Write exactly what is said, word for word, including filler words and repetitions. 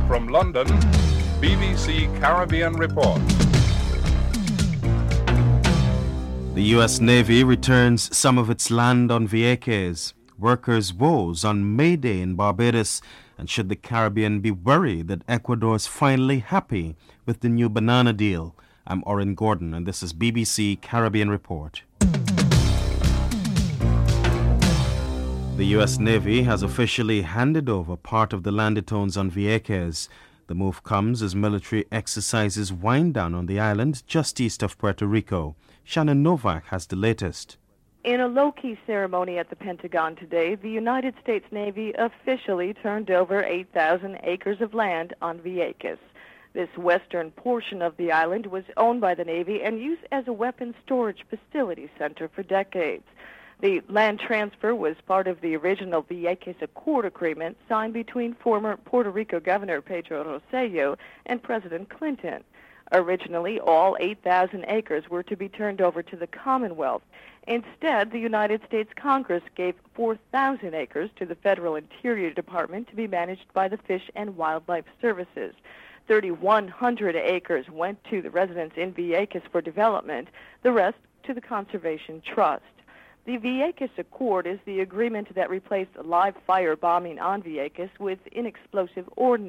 From London, B B C Caribbean Report. The U S Navy returns some of its land on Vieques. Workers' woes on May Day in Barbados. And should the Caribbean be worried that Ecuador is finally happy with the new banana deal? I'm Oren Gordon, and this is B B C Caribbean Report. The U S Navy has officially handed over part of the land it owns on Vieques. The move comes as military exercises wind down on the island just east of Puerto Rico. Shannon Novak has the latest. In a low-key ceremony at the Pentagon today, the United States Navy officially turned over eight thousand acres of land on Vieques. This western portion of the island was owned by the Navy and used as a weapons storage facility center for decades. The land transfer was part of the original Vieques Accord agreement signed between former Puerto Rico Governor Pedro Rosselló and President Clinton. Originally, all eight thousand acres were to be turned over to the Commonwealth. Instead, the United States Congress gave four thousand acres to the Federal Interior Department to be managed by the Fish and Wildlife Services. three thousand one hundred acres went to the residents in Vieques for development, the rest to the Conservation Trust. The Vieques Accord is the agreement that replaced live fire bombing on Vieques with inexplosive ordnance.